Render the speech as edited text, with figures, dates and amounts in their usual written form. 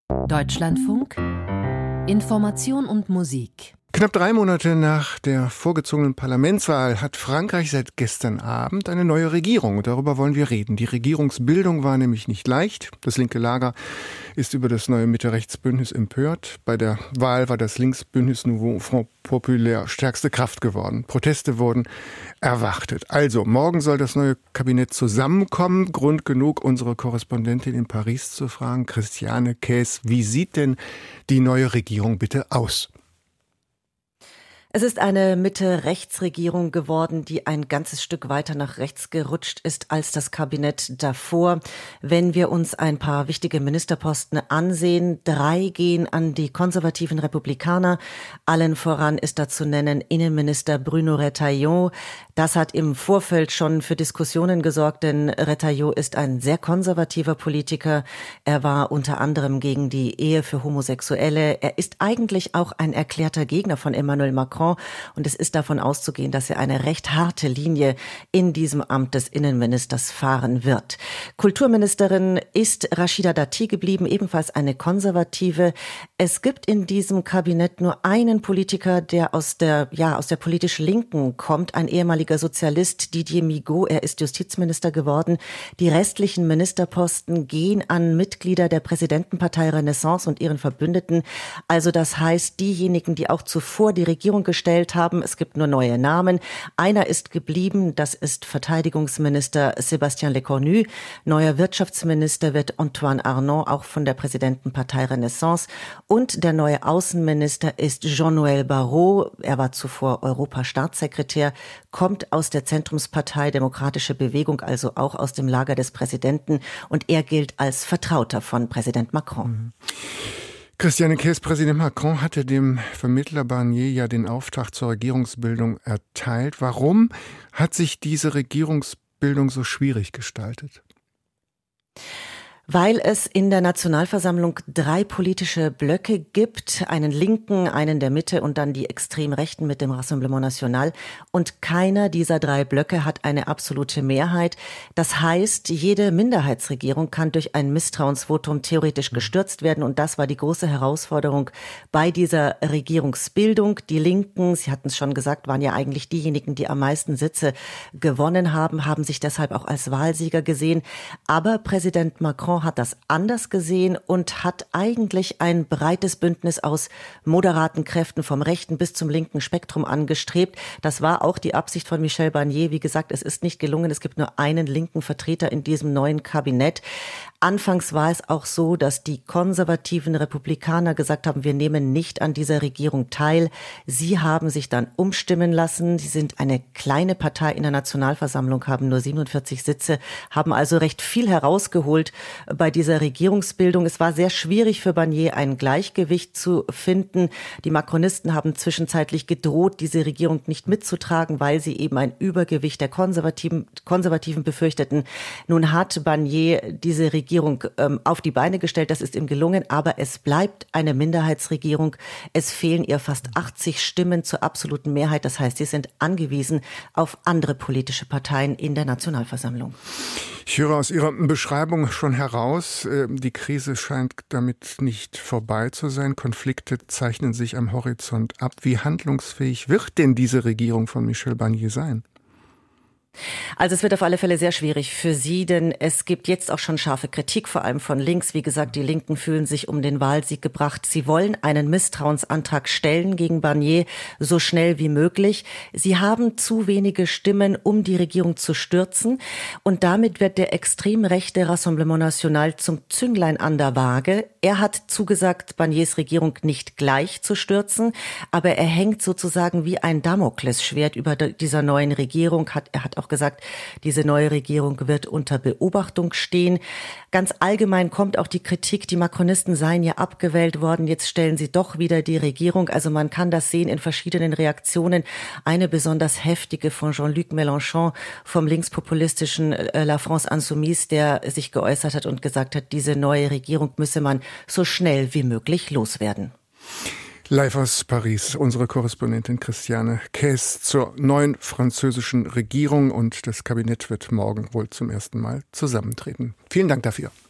Deutschlandfunk Information und Musik. Knapp 3 Monate nach der vorgezogenen Parlamentswahl hat Frankreich seit gestern Abend eine neue Regierung. Und darüber wollen wir reden. Die Regierungsbildung war nämlich nicht leicht. Das linke Lager ist über das neue Mitte-Rechts-Bündnis empört. Bei der Wahl war das Linksbündnis Nouveau Front Populaire stärkste Kraft geworden. Proteste wurden erwartet. Also, morgen soll das neue Kabinett zusammenkommen. Grund genug, unsere Korrespondentin in Paris zu fragen, Christiane Käs, wie sieht denn die neue Regierung bitte aus? Es ist eine Mitte-Rechts-Regierung geworden, die ein ganzes Stück weiter nach rechts gerutscht ist als das Kabinett davor. Wenn wir uns ein paar wichtige Ministerposten ansehen, 3 gehen an die konservativen Republikaner. Allen voran ist da zu nennen Innenminister Bruno Retailleau. Das hat im Vorfeld schon für Diskussionen gesorgt, denn Retailleau ist ein sehr konservativer Politiker. Er war unter anderem gegen die Ehe für Homosexuelle. Er ist eigentlich auch ein erklärter Gegner von Emmanuel Macron. Und es ist davon auszugehen, dass er eine recht harte Linie in diesem Amt des Innenministers fahren wird. Kulturministerin ist Rachida Dati geblieben, ebenfalls eine Konservative. Es gibt in diesem Kabinett nur einen Politiker, der aus der politisch Linken kommt, ein ehemaliger Sozialist, Didier Migaud. Er ist Justizminister geworden. Die restlichen Ministerposten gehen an Mitglieder der Präsidentenpartei Renaissance und ihren Verbündeten. Also das heißt, diejenigen, die auch zuvor die Regierung gestellt haben. Es gibt nur neue Namen. Einer ist geblieben, das ist Verteidigungsminister Sébastien Lecornu. Neuer Wirtschaftsminister wird Antoine Arnauld, auch von der Präsidentenpartei Renaissance. Und der neue Außenminister ist Jean-Noël Barrot. Er war zuvor Europastaatssekretär, kommt aus der Zentrumspartei Demokratische Bewegung, also auch aus dem Lager des Präsidenten. Und er gilt als Vertrauter von Präsident Macron. Christiane Käs, Präsident Macron hatte dem Vermittler Barnier ja den Auftrag zur Regierungsbildung erteilt. Warum hat sich diese Regierungsbildung so schwierig gestaltet? Weil es in der Nationalversammlung 3 politische Blöcke gibt, einen linken, einen der Mitte und dann die extrem rechten mit dem Rassemblement National. Und keiner dieser 3 Blöcke hat eine absolute Mehrheit. Das heißt, jede Minderheitsregierung kann durch ein Misstrauensvotum theoretisch gestürzt werden. Und das war die große Herausforderung bei dieser Regierungsbildung. Die Linken, Sie hatten es schon gesagt, waren ja eigentlich diejenigen, die am meisten Sitze gewonnen haben, haben sich deshalb auch als Wahlsieger gesehen. Aber Präsident Macron hat das anders gesehen und hat eigentlich ein breites Bündnis aus moderaten Kräften vom rechten bis zum linken Spektrum angestrebt. Das war auch die Absicht von Michel Barnier. Wie gesagt, es ist nicht gelungen. Es gibt nur einen linken Vertreter in diesem neuen Kabinett. Anfangs war es auch so, dass die konservativen Republikaner gesagt haben, wir nehmen nicht an dieser Regierung teil. Sie haben sich dann umstimmen lassen. Sie sind eine kleine Partei in der Nationalversammlung, haben nur 47 Sitze, haben also recht viel herausgeholt bei dieser Regierungsbildung. Es war sehr schwierig für Barnier, ein Gleichgewicht zu finden. Die Macronisten haben zwischenzeitlich gedroht, diese Regierung nicht mitzutragen, weil sie eben ein Übergewicht der Konservativen befürchteten. Nun hat Barnier diese Regierung auf die Beine gestellt. Das ist ihm gelungen, aber es bleibt eine Minderheitsregierung. Es fehlen ihr fast 80 Stimmen zur absoluten Mehrheit. Das heißt, sie sind angewiesen auf andere politische Parteien in der Nationalversammlung. Ich höre aus Ihrer Beschreibung schon heraus, die Krise scheint damit nicht vorbei zu sein. Konflikte zeichnen sich am Horizont ab. Wie handlungsfähig wird denn diese Regierung von Michel Barnier sein? Also es wird auf alle Fälle sehr schwierig für sie, denn es gibt jetzt auch schon scharfe Kritik, vor allem von links. Wie gesagt, die Linken fühlen sich um den Wahlsieg gebracht. Sie wollen einen Misstrauensantrag stellen gegen Barnier, so schnell wie möglich. Sie haben zu wenige Stimmen, um die Regierung zu stürzen. Und damit wird der extrem rechte Rassemblement National zum Zünglein an der Waage. Er hat zugesagt, Barniers Regierung nicht gleich zu stürzen, aber er hängt sozusagen wie ein Damoklesschwert über dieser neuen Regierung. Er hat auch gesagt, diese neue Regierung wird unter Beobachtung stehen. Ganz allgemein kommt auch die Kritik, die Macronisten seien ja abgewählt worden, jetzt stellen sie doch wieder die Regierung. Also man kann das sehen in verschiedenen Reaktionen. Eine besonders heftige von Jean-Luc Mélenchon vom linkspopulistischen La France Insoumise, der sich geäußert hat und gesagt hat, diese neue Regierung müsse man so schnell wie möglich loswerden. Live aus Paris, unsere Korrespondentin Christiane Käs zur neuen französischen Regierung, und das Kabinett wird morgen wohl zum ersten Mal zusammentreten. Vielen Dank dafür.